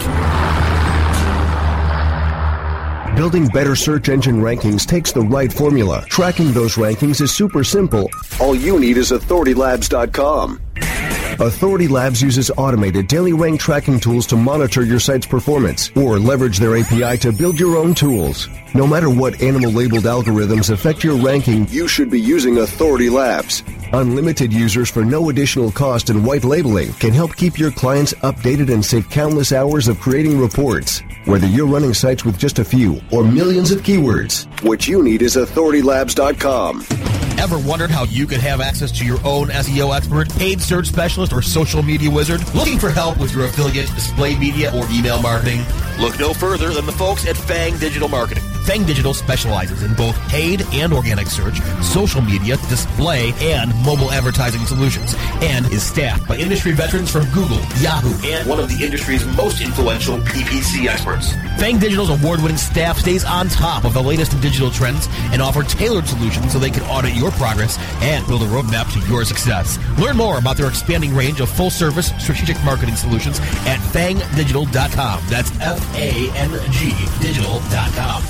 [SPEAKER 14] Building better search engine rankings takes the right formula. Tracking those rankings is super simple. All you need is authoritylabs.com. Authority Labs uses automated daily rank tracking tools to monitor your site's performance or leverage their API to build your own tools. No matter what animal-labeled algorithms affect your ranking, you should be using Authority Labs. Unlimited users for no additional cost and white labeling can help keep your clients updated and save countless hours of creating reports. Whether you're running sites with just a few or millions of keywords, what you need is authoritylabs.com.
[SPEAKER 17] Ever wondered how you could have access to your own SEO expert, paid search specialist, or social media wizard? Looking for help with your affiliate, display media, or email marketing? Look no further than the folks at Fang Digital Marketing. Fang Digital specializes in both paid and organic search, social media, display, and mobile advertising solutions, and is staffed by industry veterans from Google, Yahoo, and one of the industry's most influential PPC experts. Fang Digital's award-winning staff stays on top of the latest in digital trends and offer tailored solutions so they can audit your progress and build a roadmap to your success. Learn more about their expanding range of full-service strategic marketing solutions at fangdigital.com. That's F-A-N-G digital.com.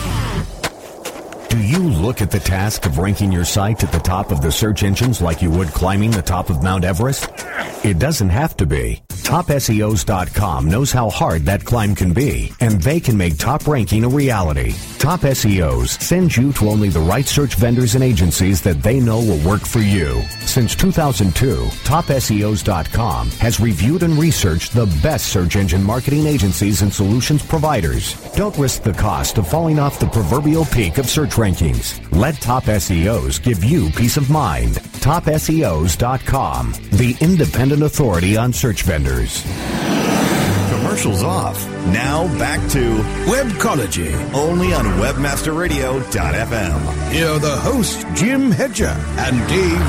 [SPEAKER 9] Do you look at the task of ranking your site at the top of the search engines like you would climbing the top of Mount Everest? It doesn't have to be. TopSEOs.com knows how hard that climb can be, and they can make top ranking a reality. Top SEOs sends you to only the right search vendors and agencies that they know will work for you. Since 2002, TopSEOs.com has reviewed and researched the best search engine marketing agencies and solutions providers. Don't risk the cost of falling off the proverbial peak of search rankings. Let Top SEOs give you peace of mind. TopSEOs.com, the independent authority on search vendors. Commercials off. Now back to
[SPEAKER 3] Webcology.
[SPEAKER 9] Only on WebmasterRadio.fm.
[SPEAKER 3] Here are the hosts, Jim Hedger and Dave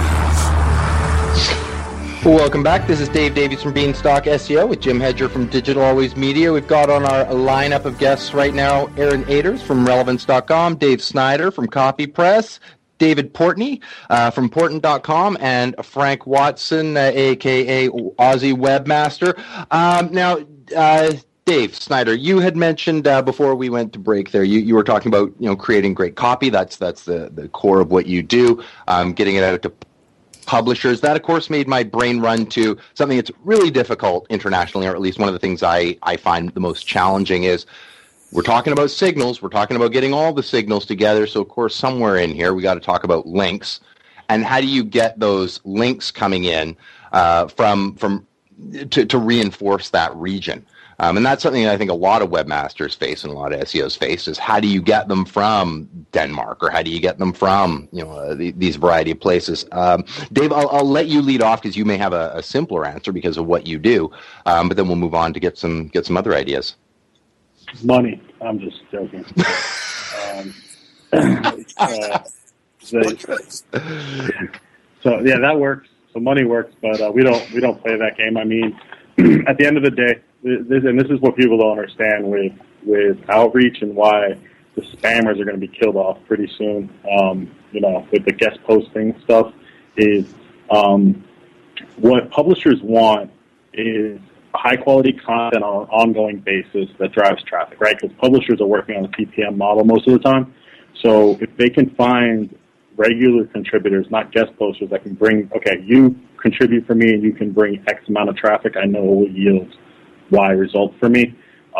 [SPEAKER 3] Davies.
[SPEAKER 6] Welcome back. This is Dave Davies from Beanstalk SEO with Jim Hedger from Digital Always Media. We've got on our lineup of guests right now Aaron Aders from Relevance.com, Dave Snyder from CopyPress, David Portney from Portent.com, and Frank Watson, a.k.a. Aussie Webmaster. Dave Snyder, you had mentioned before we went to break there, you were talking about creating great copy. That's the core of what you do, getting it out to publishers. That, of course, made my brain run to something that's really difficult internationally, or at least one of the things I find the most challenging is we're talking about signals. We're talking about getting all the signals together. So, of course, somewhere in here, we got to talk about links. And how do you get those links coming in to reinforce that region? And that's something that I think a lot of webmasters face and a lot of SEOs face is how do you get them from Denmark or how do you get them from these variety of places? Dave, I'll let you lead off because you may have a simpler answer because of what you do, but then we'll move on to get some other ideas.
[SPEAKER 5] Money. I'm just joking. So yeah, that works. So money works, but we don't play that game. I mean, at the end of the day, this is what people don't understand with outreach and why the spammers are going to be killed off pretty soon. With the guest posting stuff, is what publishers want is high-quality content on an ongoing basis that drives traffic, right? Because publishers are working on a CPM model most of the time. So if they can find regular contributors, not guest posters, that can bring, okay, you contribute for me and you can bring X amount of traffic, I know it will yield Y results for me.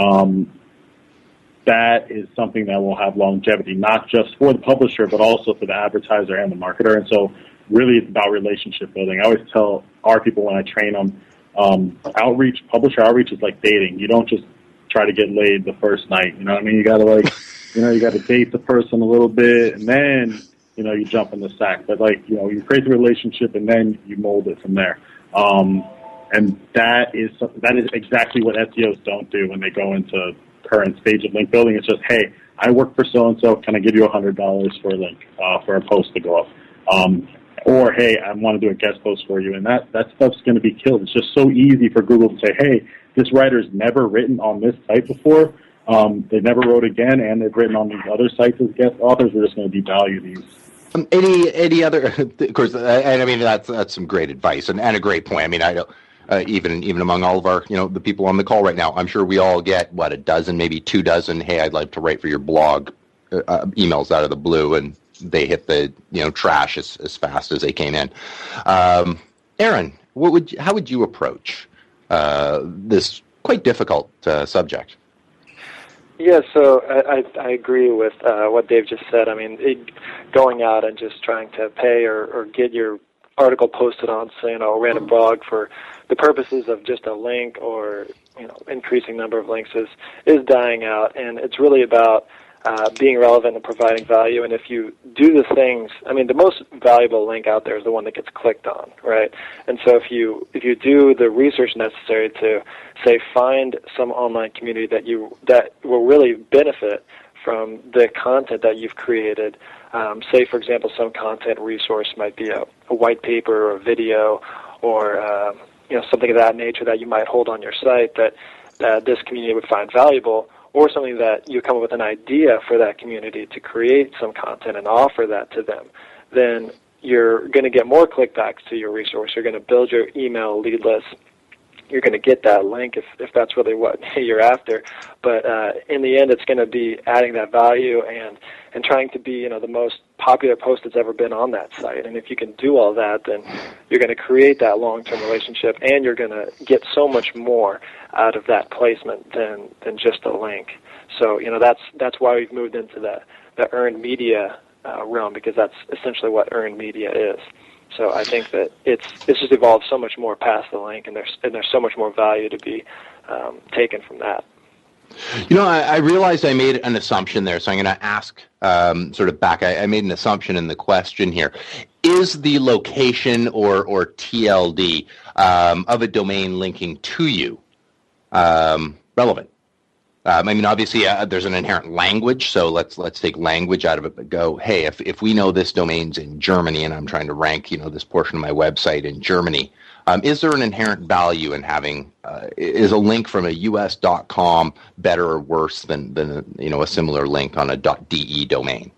[SPEAKER 5] That is something that will have longevity, not just for the publisher, but also for the advertiser and the marketer. And so really it's about relationship building. I always tell our people when I train them, publisher outreach is like dating. You don't just try to get laid the first night. You know what I mean? You got to you got to date the person a little bit, and then, you jump in the sack. But you create the relationship and then you mold it from there. And that is exactly what SEOs don't do when they go into current stage of link building. It's just, hey, I work for so-and-so. Can I give you $100 for a link, for a post to go up? Or, hey, I want to do a guest post for you. And that stuff's going to be killed. It's just so easy for Google to say, hey, this writer's never written on this site before. They never wrote again, and they've written on these other sites as guest authors. We're just going to devalue these.
[SPEAKER 6] Any other, of course, and I mean, that's some great advice and a great point. I mean, I don't, even among all of our, the people on the call right now, I'm sure we all get, a dozen, maybe 2 dozen, hey, I'd like to write for your blog, emails out of the blue, and they hit the, trash as fast as they came in. Aaron, how would you approach this quite difficult subject?
[SPEAKER 7] Yeah, so I agree with what Dave just said. I mean, going out and just trying to pay or get your article posted on, say, a random blog for the purposes of just a link or, increasing number of links is dying out. And it's really about being relevant and providing value. And if you do the things, I mean, the most valuable link out there is the one that gets clicked on, right? And so if you do the research necessary to, say, find some online community that will really benefit from the content that you've created, say, for example, some content resource might be a white paper or a video or something of that nature that you might hold on your site that this community would find valuable, or something that you come up with an idea for that community to create some content and offer that to them, then you're going to get more clickbacks to your resource. You're going to build your email lead list. You're going to get that link if that's really what you're after. But in the end, it's going to be adding that value and trying to be the most popular post that's ever been on that site. And if you can do all that, then you're going to create that long-term relationship, and you're going to get so much more out of that placement than just a link. So that's why we've moved into the earned media realm, because that's essentially what earned media is. So I think that it's just evolved so much more past the link, and there's so much more value to be taken from that.
[SPEAKER 6] I realized I made an assumption there, so I'm going to ask sort of back. I made an assumption in the question here. Is the location or TLD of a domain linking to you relevant? I mean, obviously, there's an inherent language, so let's take language out of it, but go, hey, if we know this domain's in Germany and I'm trying to rank, this portion of my website in Germany, is there an inherent value in having, is a link from a US.com better or worse than a similar link on a .de domain?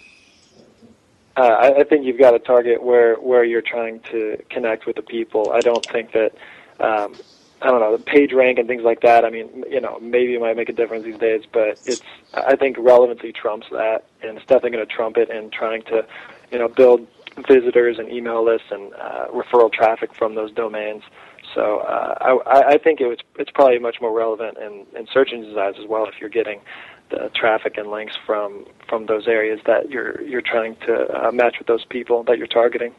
[SPEAKER 7] I think you've got to target where you're trying to connect with the people. I don't think that, the page rank and things like that, I mean, maybe it might make a difference these days, but I think relevancy trumps that, and it's definitely going to trump it in trying to, build visitors and email lists and referral traffic from those domains. So I think it's probably much more relevant in search engine eyes as well if you're getting the traffic and links from those areas that you're trying to match with those people that you're targeting.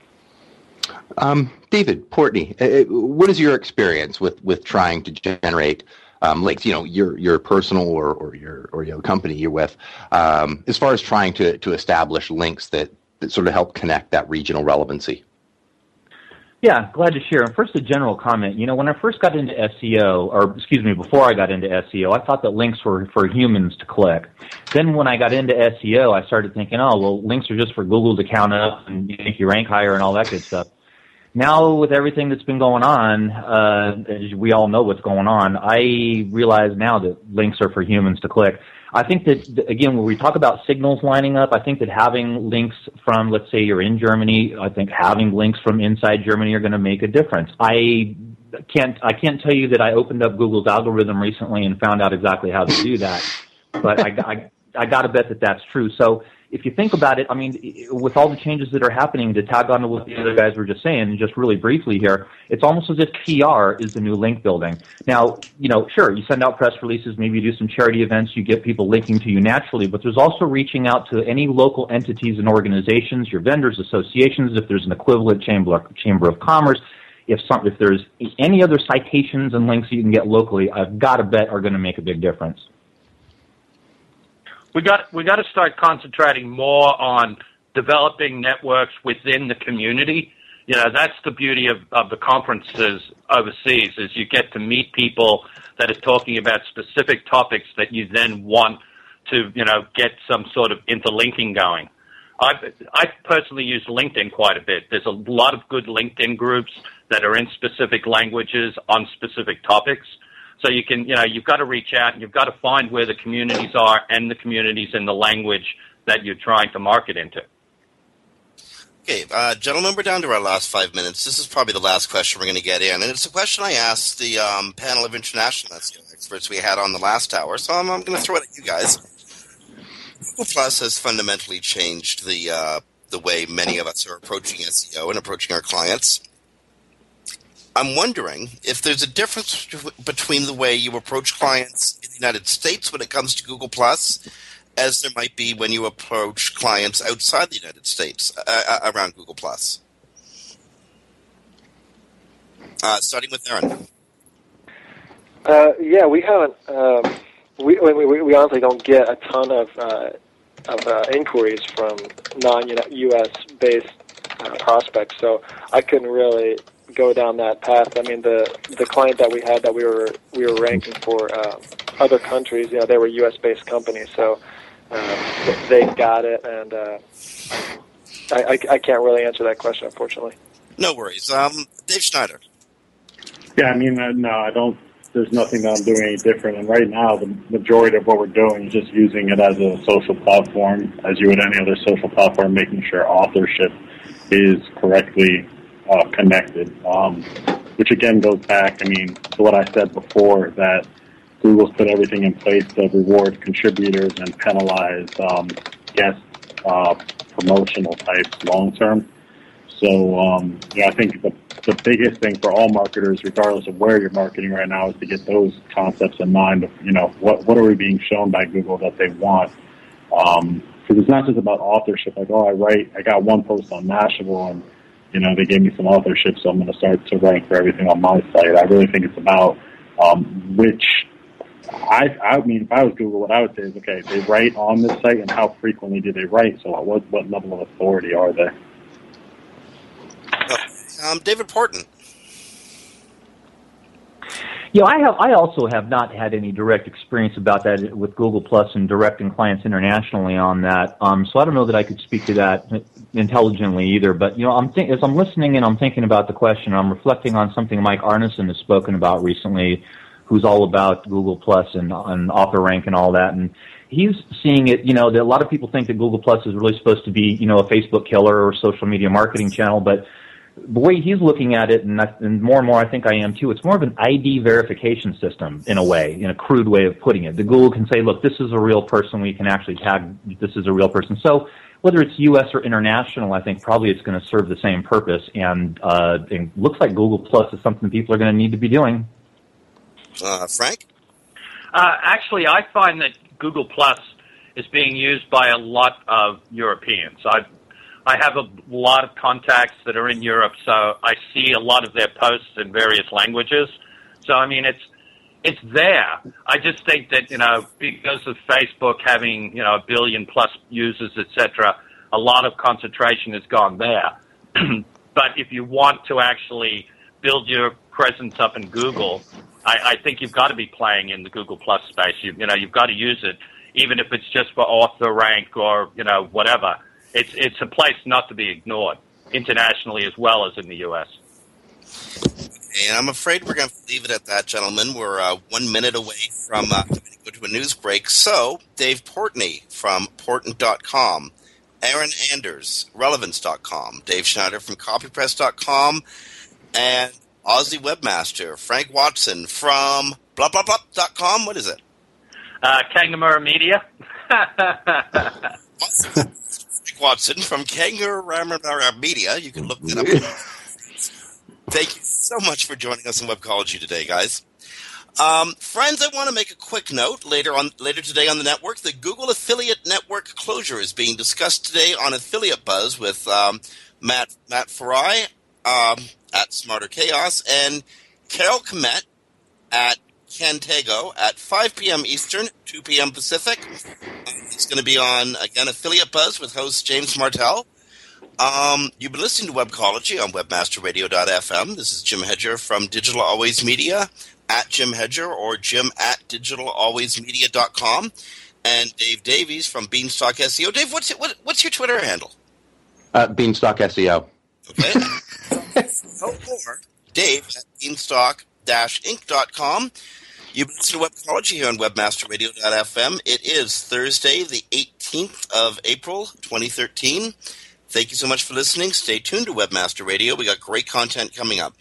[SPEAKER 6] David Portney, what is your experience with trying to generate links? Your personal or your company you're with, as far as trying to establish links that sort of help connect that regional relevancy.
[SPEAKER 8] Yeah, glad to share. First, a general comment. When I first got into SEO, before I got into SEO, I thought that links were for humans to click. Then when I got into SEO, I started thinking, links are just for Google to count up and make you rank higher and all that good stuff. Now, with everything that's been going on, as we all know what's going on, I realize now that links are for humans to click. I think that, again, when we talk about signals lining up, I think that having links from, let's say you're in Germany, I think having links from inside Germany are going to make a difference. I can't tell you that I opened up Google's algorithm recently and found out exactly how to do that, but I got to bet that that's true. So if you think about it, I mean, with all the changes that are happening, to tag on to what the other guys were just saying, just really briefly here, it's almost as if PR is the new link building. Now, sure, you send out press releases, maybe you do some charity events, you get people linking to you naturally, but there's also reaching out to any local entities and organizations, your vendors, associations, if there's an equivalent chamber of commerce, if there's any other citations and links you can get locally, I've got to bet are going to make a big difference.
[SPEAKER 16] We got to start concentrating more on developing networks within the community. That's the beauty of the conferences overseas, is you get to meet people that are talking about specific topics that you then want to, get some sort of interlinking going. I personally use LinkedIn quite a bit. There's a lot of good LinkedIn groups that are in specific languages on specific topics. So you can, you've got to reach out and you've got to find where the communities are and the communities in the language that you're trying to market into.
[SPEAKER 4] Okay, gentlemen, we're down to our last 5 minutes. This is probably the last question we're going to get in, and it's a question I asked the panel of international SEO experts we had on the last hour, so I'm going to throw it at you guys. Google Plus has fundamentally changed the way many of us are approaching SEO and approaching our clients. I'm wondering if there's a difference between the way you approach clients in the United States when it comes to Google Plus, as there might be when you approach clients outside the United States around Google Plus. Starting with Aaron.
[SPEAKER 7] Yeah, we haven't. We honestly don't get a ton of inquiries from non-U.S. based prospects, so I couldn't really go down that path. I mean, the client that we had that we were ranking for other countries, they were U.S. based companies, so they got it, and I can't really answer that question, unfortunately.
[SPEAKER 4] No worries. Dave Schneider.
[SPEAKER 5] Yeah, I mean, no, I don't. There's nothing that I'm doing any different. And right now, the majority of what we're doing is just using it as a social platform, as you would any other social platform, making sure authorship is correctly connected, which again goes back, to what I said before, that Google's put everything in place to reward contributors and penalize guest promotional types long term. So I think the biggest thing for all marketers, regardless of where you're marketing right now, is to get those concepts in mind of, what are we being shown by Google that they want? Because it's not just about authorship, like, I got one post on Mashable and they gave me some authorship, so I'm going to start to rank for everything on my site. I really think it's about if I was Google, what I would say is, okay, they write on this site, and how frequently do they write? So what level of authority are they?
[SPEAKER 4] David Porton.
[SPEAKER 8] Yeah, I also have not had any direct experience about that with Google Plus and directing clients internationally on that. So I don't know that I could speak to that intelligently either. But as I'm listening and I'm thinking about the question, I'm reflecting on something Mike Arneson has spoken about recently, who's all about Google Plus and author rank and all that. And he's seeing it. That a lot of people think that Google Plus is really supposed to be a Facebook killer or social media marketing channel, but the way he's looking at it, and more and more I think I am too, it's more of an ID verification system in a way, in a crude way of putting it. The Google can say, look, this is a real person. We can actually tag this is a real person. So whether it's U.S. or international, I think probably it's going to serve the same purpose. And it looks like Google Plus is something people are going to need to be doing.
[SPEAKER 4] Frank?
[SPEAKER 16] Actually, I find that Google Plus is being used by a lot of Europeans. I have a lot of contacts that are in Europe, so I see a lot of their posts in various languages. So, it's there. I just think that, because of Facebook having, 1 billion plus users, etc., a lot of concentration has gone there. But if you want to actually build your presence up in Google, I think you've got to be playing in the Google Plus space. You've got to use it, even if it's just for author rank or, whatever. It's a place not to be ignored. internationally as well as in the U.S.
[SPEAKER 4] And I'm afraid we're going to leave it at that, gentlemen. We're 1 minute away from having to go to a news break. So, Dave Portney from Portent.com, Aaron Anders, Relevance.com, Dave Schneider from CopyPress.com, and Aussie webmaster Frank Watson from blah.com. What is it?
[SPEAKER 16] Kangaroo Media.
[SPEAKER 4] Frank Watson from Kangaroo Media. You can look that up. Thank you so much for joining us in Webcology today, guys. Friends, I want to make a quick note. Later today on the network, the Google Affiliate Network closure is being discussed today on Affiliate Buzz with Matt Farai at Smarter Chaos and Carol Kmet at Cantego at 5 p.m. Eastern, 2 p.m. Pacific. It's going to be on, again, Affiliate Buzz with host James Martell. You've been listening to Webcology on webmasterradio.fm. This is Jim Hedger from Digital Always Media, at Jim Hedger, or Jim at digitalalwaysmedia.com, and Dave Davies from Beanstalk SEO. Dave, what's your Twitter handle?
[SPEAKER 6] Beanstalk SEO.
[SPEAKER 4] Okay. Or Dave at beanstalk-inc.com. You've been listening to Webcology here on webmasterradio.fm. It is Thursday, the 18th of April, 2013. Thank you so much for listening. Stay tuned to Webmaster Radio. We got great content coming up.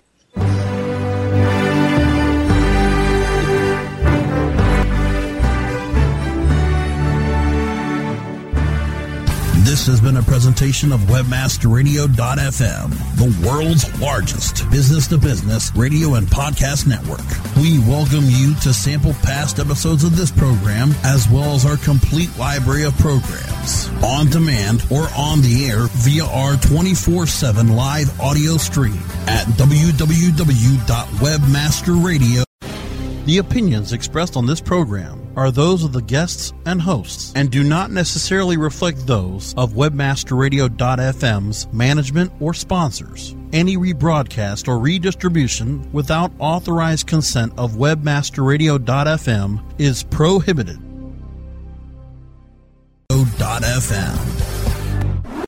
[SPEAKER 11] This has been a presentation of WebmasterRadio.fm, the world's largest business-to-business radio and podcast network. We welcome you to sample past episodes of this program, as well as our complete library of programs, on demand or on the air via our 24/7 live audio stream at www.webmasterradio. The opinions expressed on this program are those of the guests and hosts and do not necessarily reflect those of WebmasterRadio.fm's management or sponsors. Any rebroadcast or redistribution without authorized consent of WebmasterRadio.fm is prohibited. .fm